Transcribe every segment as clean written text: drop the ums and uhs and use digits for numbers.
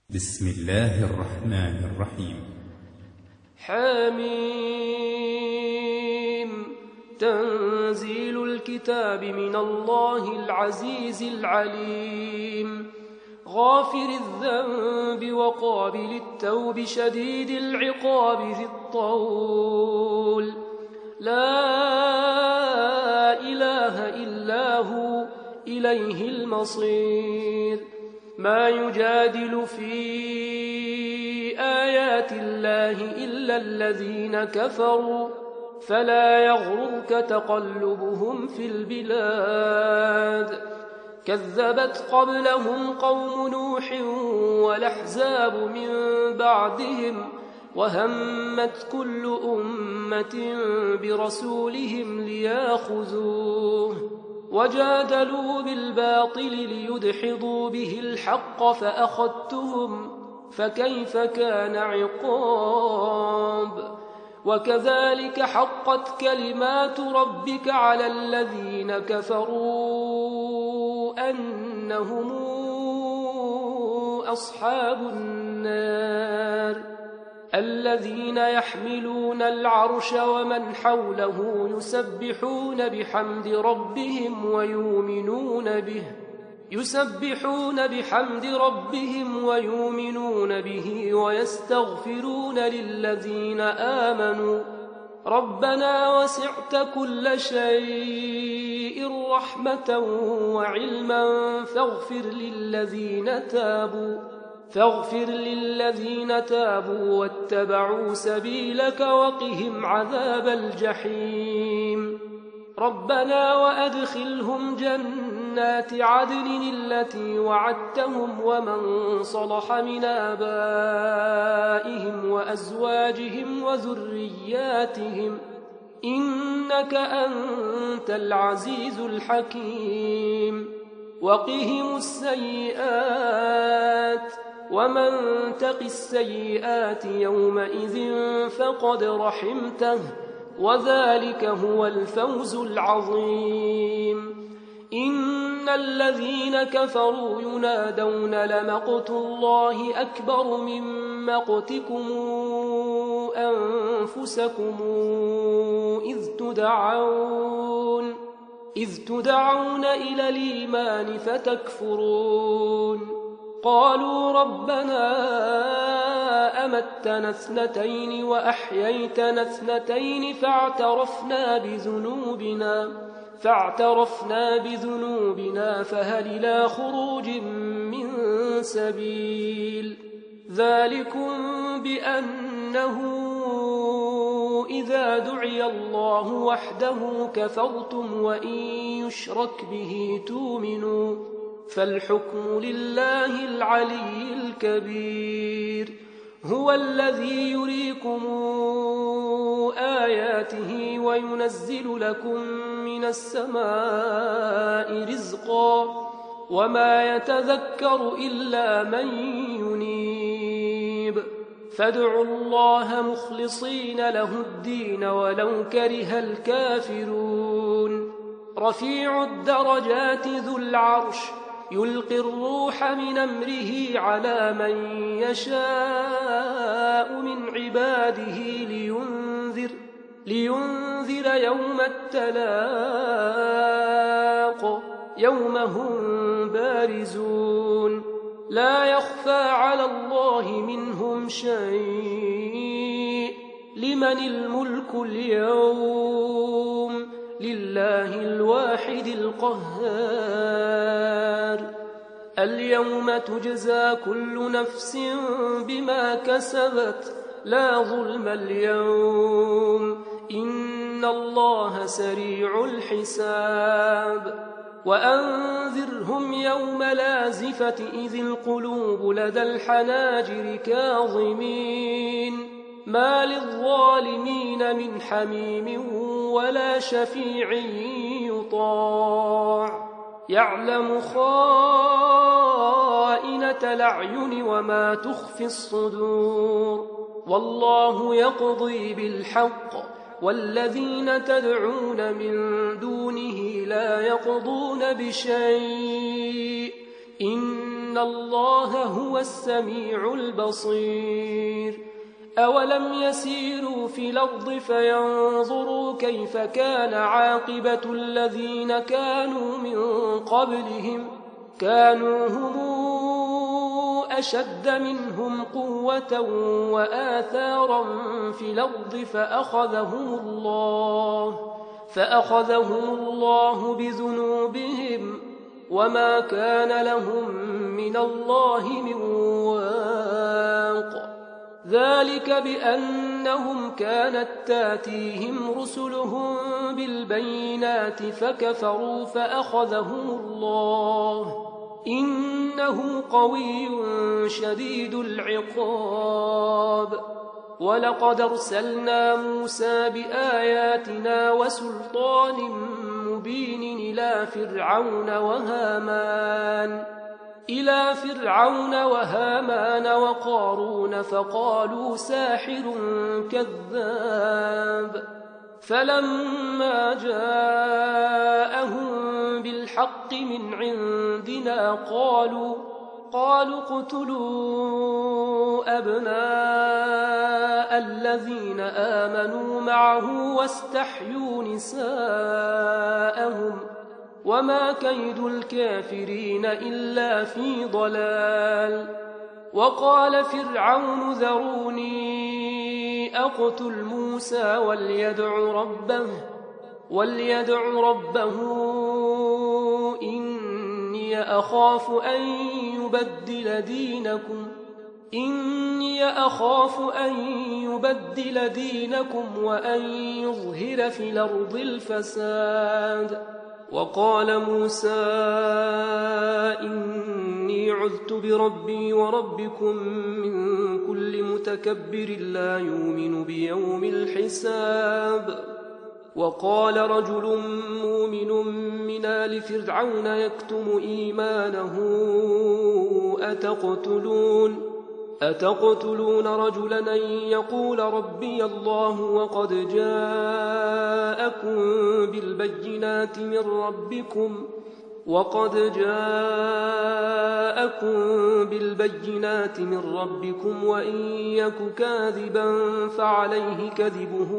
بسم الله الرحمن الرحيم. حميم. تنزيل الكتاب من الله العزيز العليم، غافر الذنب وقابل التوب شديد العقاب ذي الطول، لا إله إلا هو إليه المصير. ما يجادل في آيات الله إلا الذين كفروا، فلا يغررك تقلبهم في البلاد. كذبت قبلهم قوم نوح والأحزاب من بعدهم، وهمت كل أمة برسولهم لياخذوه، وجادلوا بالباطل ليدحضوا به الحق فأخذتهم، فكيف كان عقاب. وكذلك حقت كلمات ربك على الذين كفروا أنهم أصحاب النار. الذين يحملون العرش ومن حوله يسبحون بحمد ربهم ويؤمنون به ويستغفرون للذين آمنوا ربنا وسعت كل شيء رحمة وعلما فاغفر للذين تابوا واتبعوا سبيلك وقهم عذاب الجحيم. ربنا وأدخلهم جنات عدن التي وعدتهم ومن صلح من آبائهم وأزواجهم وذرياتهم إنك أنت العزيز الحكيم. وقهم السيئات، ومن تق السيئات يومئذ فقد رحمته، وذلك هو الفوز العظيم. إن الذين كفروا ينادون لمقت الله أكبر من مقتكم أنفسكم إذ تدعون إلى الإيمان فتكفرون. قالوا ربنا أمتنا اثنتين وأحييتنا اثنتين فاعترفنا بذنوبنا فهل إلى خروج من سبيل. ذلكم بأنه إذا دعي الله وحده كفرتم وإن يشرك به تؤمنوا، فالحكم لله العلي الكبير. هو الذي يريكم آياته وينزل لكم من السماء رزقا، وما يتذكر إلا من ينيب. فادعوا الله مخلصين له الدين ولو كره الكافرون. رفيع الدرجات ذو العرش يلقي الروح من أمره على من يشاء من عباده لينذر يوم التلاق، يوم هم بارزون لا يخفى على الله منهم شيء. لمن الملك اليوم؟ لله الواحد القهار. اليوم تجزى كل نفس بما كسبت لا ظلم اليوم، إن الله سريع الحساب. وأنذرهم يوم لازفة إذ القلوب لدى الحناجر كاظمين، ما للظالمين من حميم ولا شفيع يطاع. يعلم خائنة الأعين وما تخفي الصدور، والله يقضي بالحق، والذين تدعون من دونه لا يقضون بشيء، إن إن الله هو السميع البصير أولم يسيروا في الأرض فينظروا كيف كان عاقبة الذين كانوا من قبلهم كانوا هم أشد منهم قوة وآثارا في الأرض فأخذهم الله بذنوبهم وما كان لهم من الله من واق ذلك بأنهم كانت تاتيهم رسلهم بالبينات فكفروا فأخذهم الله إنه قوي شديد العقاب ولقد أرسلنا موسى بآياتنا وسلطان مبين إلى فرعون وهامان وقارون فقالوا ساحر كذاب فلما جاءهم بالحق من عندنا قالوا اقتلوا أبناء الذين آمنوا معه واستحيوا نساءهم وما كيد الكافرين إلا في ضلال وقال فرعون ذروني أقتل موسى وليدع ربه إني أخاف أن يبدل دينكم وأن يظهر في الأرض الفساد وقال موسى إني عذت بربي وربكم من كل متكبر لا يؤمن بيوم الحساب وقال رجل مؤمن من آل فرعون يكتم إيمانه أتقتلون رجلا أن يقول ربي الله وقد جاءكم بالبينات من ربكم وإن يك كاذبا فعليه كذبه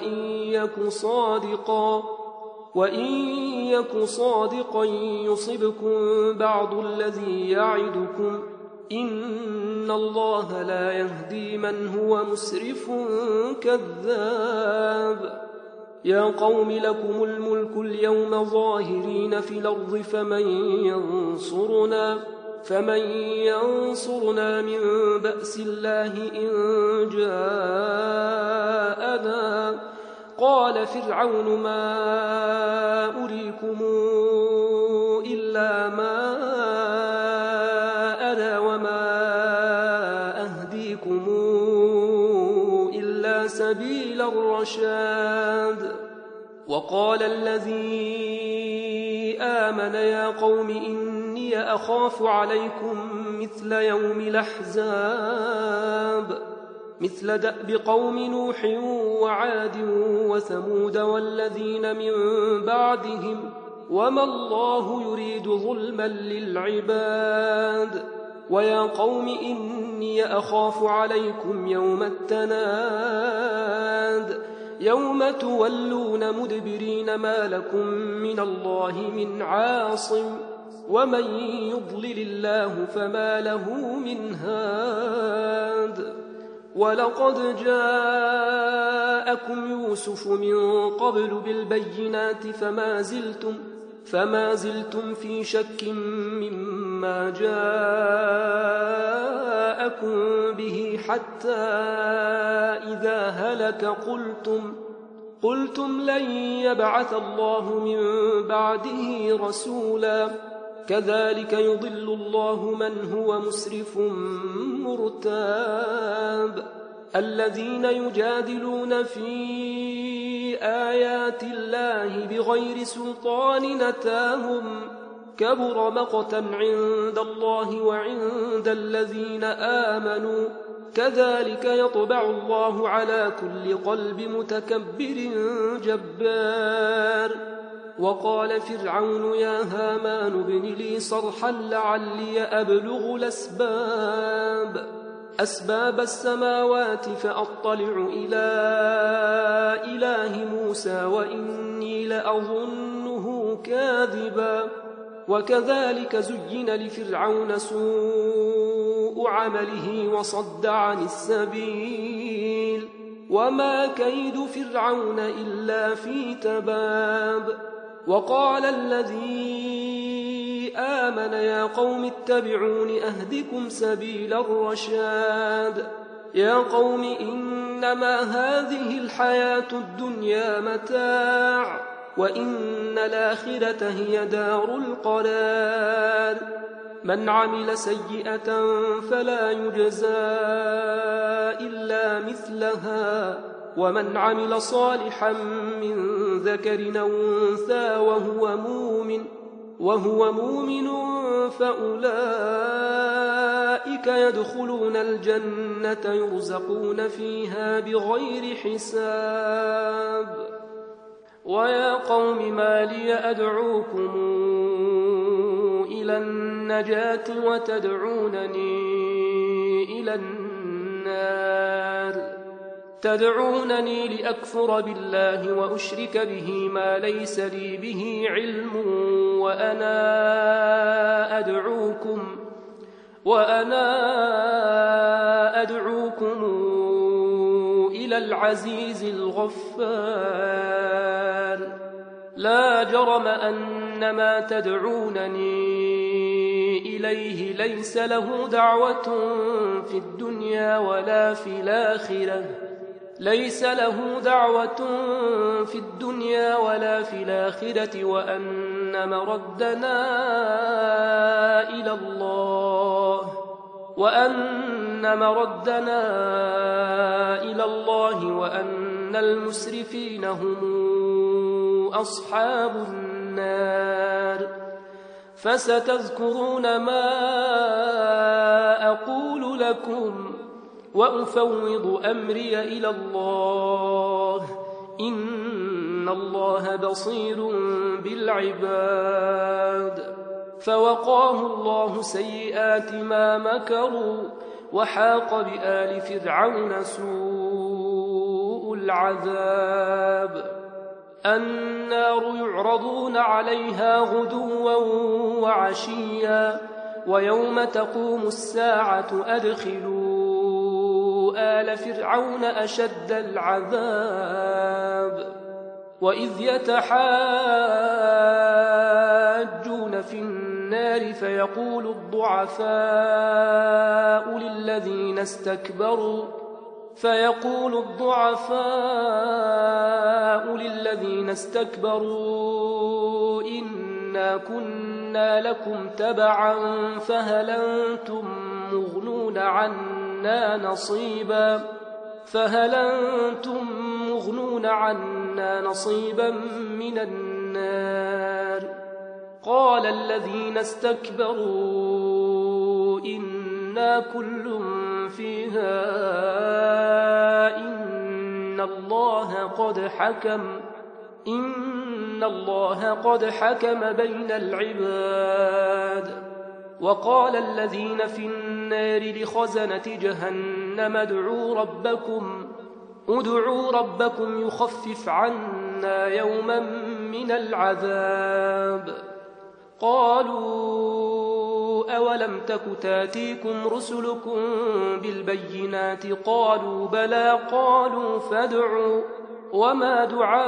وإن يك صادقا يصبكم بعض الذي يعدكم إن الله لا يهدي من هو مسرف كذاب يا قوم لكم الملك اليوم ظاهرين في الأرض فمن ينصرنا من بأس الله إن جاءنا قال فرعون ما أريكم إلا ما أرى وما أهديكم إلا سبيل الرشاد وقال الذي آمن يا قوم إني أخاف عليكم مثل يوم الأحزاب مثل دأب قوم نوح وعاد وثمود والذين من بعدهم وما الله يريد ظلما للعباد ويا قوم إني أخاف عليكم يوم التناد يوم تولون مدبرين ما لكم من الله من عاصم ومن يضلل الله فما له من هاد ولقد جاءكم يوسف من قبل بالبينات فما زلتم في شك مما جاءكم به حتى إذا هلك قلتم لن يبعث الله من بعده رسولا كذلك يضل الله من هو مسرف مرتاب الذين يجادلون في آيات الله بغير سلطان أتاهم كبر مقتا عند الله وعند الذين آمنوا كذلك يطبع الله على كل قلب متكبر جبار وقال فرعون يا هامان ابن لي صرحا لعلي أبلغ أسباب السماوات فأطلع إلى إله موسى وإني لأظنه كاذبا. وكذلك زين لفرعون سوء عمله وصد عن السبيل وما كيد فرعون إلا في تباب. وقال الذي آمن يا قوم اتبعون أهدكم سبيل الرشاد. يا قوم إنما هذه الحياة الدنيا متاع وإن الآخرة هي دار القرار. من عمل سيئة فلا يجزى إلا مثلها ومن عمل صالحا من ذكر أو أنثى وهو مؤمن فأولئك يدخلون الجنة يرزقون فيها بغير حساب. ويا قوم ما لي أدعوكم إلى النجاة وتدعونني إلى النار. تدعونني لأكفر بالله وأشرك به ما ليس لي به علم وأنا أدعوكم إلى العزيز الغفار. لا جرم أن ما تدعونني إليه ليس له دعوة في الدنيا ولا في الآخرة وأن مردنا إلى الله وأن المسرفين هم أصحاب النار. فستذكرون ما أقول لكم وأفوض أمري إلى الله إن الله بصير بالعباد. فوقاه الله سيئات ما مكروا وحاق بآل فرعون سوء العذاب. النار يعرضون عليها غدوا وعشيا ويوم تقوم الساعة أدخلوا آل فرعون أشد العذاب. وإذ يتحاجون في النار فيقول الضعفاء للذين استكبروا إنا كنا لكم تبعا فهل أنتم مغنون عنا نصيبا من النار. قال الذين استكبروا إنا كل فيها إن الله قد حكم بين العباد. وقال الذين في النار لخزنة جهنم ادعوا ربكم يخفف عنا يوما من العذاب. قالوا أولم تك تاتيكم رسلكم بالبينات قالوا بلى قالوا فادعوا وما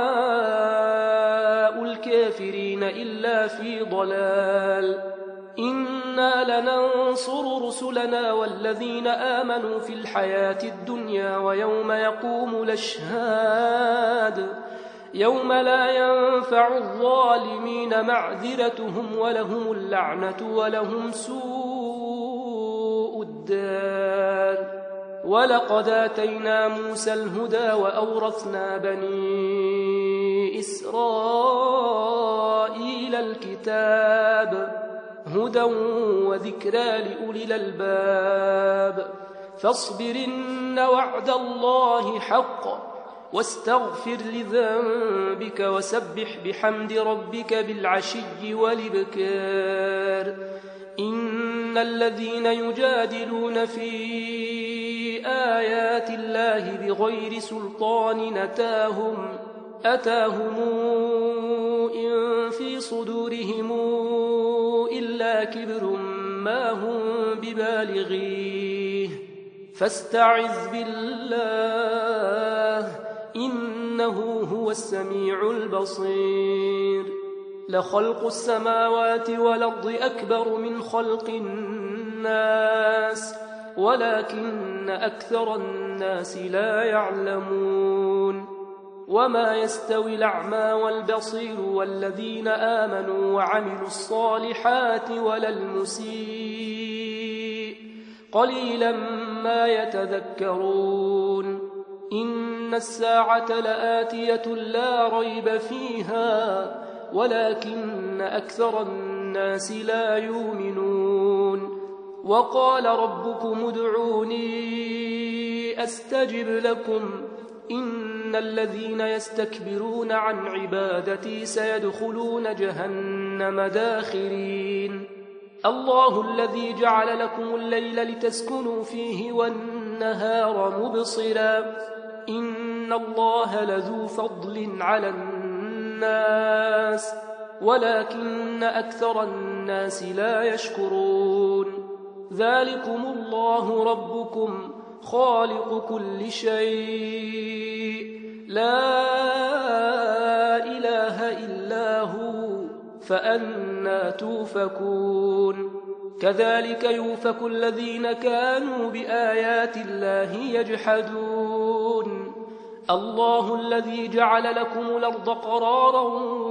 دعاء الكافرين إلا في ضلال. إنا لننصر رسلنا والذين آمنوا في الحياة الدنيا ويوم يقوم الأشهاد يوم لا ينفع الظالمين معذرتهم ولهم اللعنة ولهم سوء الدار. ولقد آتينا موسى الهدى وأورثنا بني إسرائيل الكتاب هدى وذكرى لأولي الألباب. فاصبر إن وعد الله حق واستغفر لذنبك وسبح بحمد ربك بالعشي والإبكار. إن الذين يجادلون في آيات الله بغير سلطان أتاهم إن في صدورهم إلا كبر ما هم ببالغيه فاستعذ بالله إنه هو السميع البصير. لخلق السماوات والأرض أكبر من خلق الناس ولكن أكثر الناس لا يعلمون. وما يستوي الأعمى والبصير والذين آمنوا وعملوا الصالحات ولا المسيء قليلا ما يتذكرون. إن الساعة لآتية لا ريب فيها ولكن أكثر الناس لا يؤمنون. وقال ربكم ادعوني أستجب لكم إن الذين يستكبرون عن عبادتي سيدخلون جهنم داخرين. الله الذي جعل لكم الليل لتسكنوا فيه والنهار مبصرا إن الله لذو فضل على الناس ولكن أكثر الناس لا يشكرون. ذلكم الله ربكم خالق كل شيء لا إله إلا هو فأنى توفكون. كذلك يؤفك الذين كانوا بآيات الله يجحدون. الله الذي جعل لكم الأرض قرارا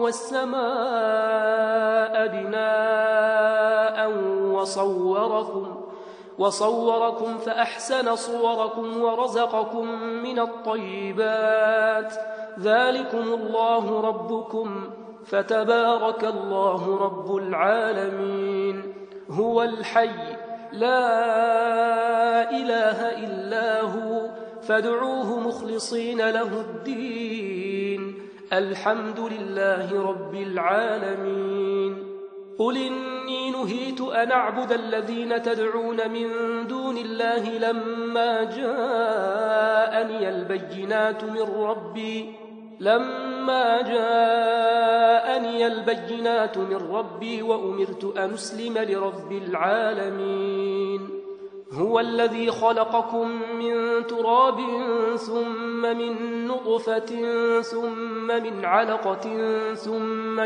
والسماء بناء وصوركم فأحسن صوركم ورزقكم من الطيبات. ذلكم الله ربكم فتبارك الله رب العالمين. هو الحي لا إله إلا هو فادعوه مخلصين له الدين الحمد لله رب العالمين. قل إني نهيت أن أعبد الذين تدعون من دون الله لما جاءني البينات من ربي وأمرت أن أسلم لرب العالمين. هو الذي خلقكم من تراب ثم من نطفة ثم من علقة ثم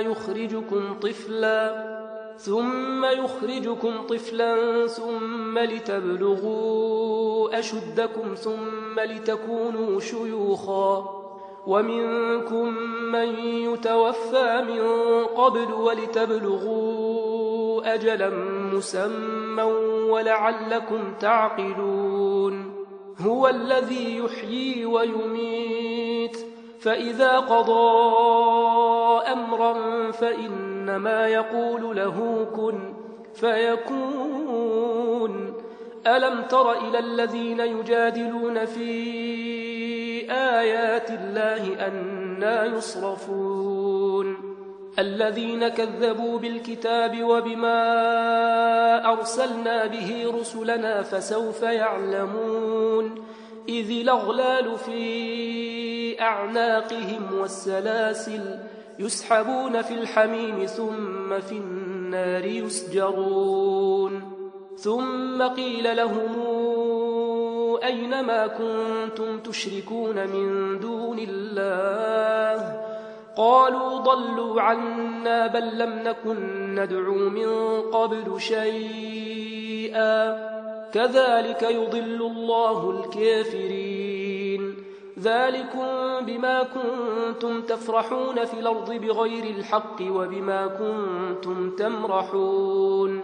يخرجكم طفلا ثم لتبلغوا أشدكم ثم لتكونوا شيوخا ومنكم من يتوفى من قبل ولتبلغوا أجلا مسمى ولعلكم تعقلون. هو الذي يحيي ويميت فإذا قضى أمرا فإنما يقول له كن فيكون. ألم تر إلى الذين يجادلون في آيات الله أنى يصرفون. الذين كذبوا بالكتاب وبما أرسلنا به رسلنا فسوف يعلمون. إذ الأغلال في أعناقهم والسلاسل يسحبون في الحميم ثم في النار يسجرون. ثم قيل لهم أين ما كنتم تشركون من دون الله قالوا ضلوا عنا بل لم نكن ندعو من قبل شيئا كذلك يضل الله الكافرين. ذلكم بما كنتم تفرحون في الأرض بغير الحق وبما كنتم تمرحون.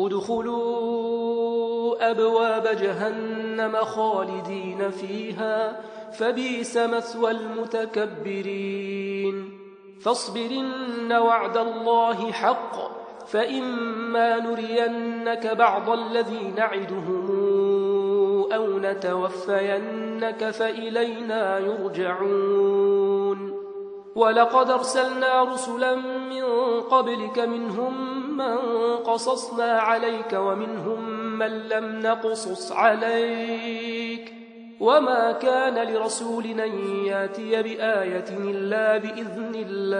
ادخلوا أبواب جهنم خالدين فيها فبئس مثوى المتكبرين. فاصبر إن وعد الله حق فإما نرينك بعض الذي نعدهم أو نتوفينك فإلينا يرجعون ولقد أرسلنا رسلا من قبلك منهم من قصصنا عليك ومنهم من لم نقصص عليك وما كان لرسول أن ياتي بآية إلا بإذن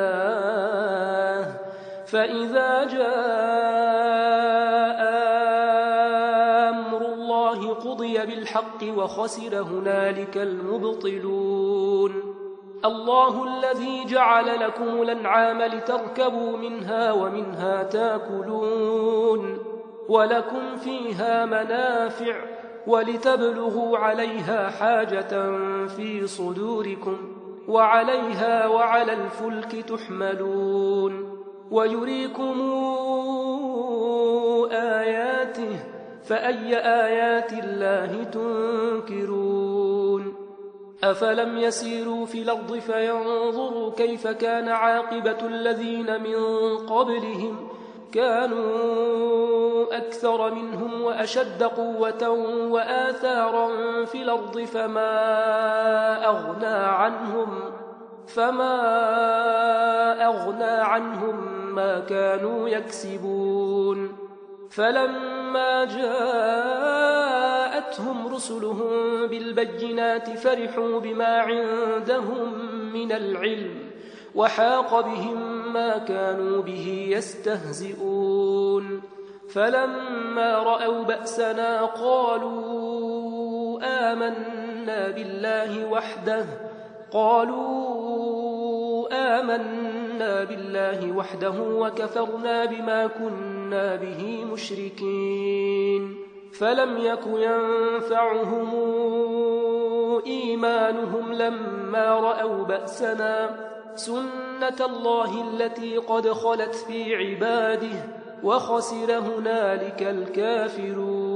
الله فإذا جاء أمر الله قضي بالحق وخسر هنالك المبطلون الله الذي جعل لكم الأنعام لتركبوا منها ومنها تاكلون ولكم فيها منافع ولتبلغوا عليها حاجة في صدوركم وعليها وعلى الفلك تحملون ويريكم آياته فأي آيات الله تنكرون أفلم يسيروا في الأرض فينظروا كيف كان عاقبة الذين من قبلهم كانوا أكثر منهم وأشد قوة وآثارا في الأرض فما أغنى عنهم ما كانوا يكسبون فلما جاءتهم رسلهم بالبينات فرحوا بما عندهم من العلم وحاق بهم ما كانوا به يستهزئون فلما رأوا بأسنا قالوا آمنا بالله وحده وكفرنا بما كنا به مشركين فلم يك ينفعهم إيمانهم لما رأوا بأسنا سنة الله التي قد خلت في عباده وخسر هنالك الكافرون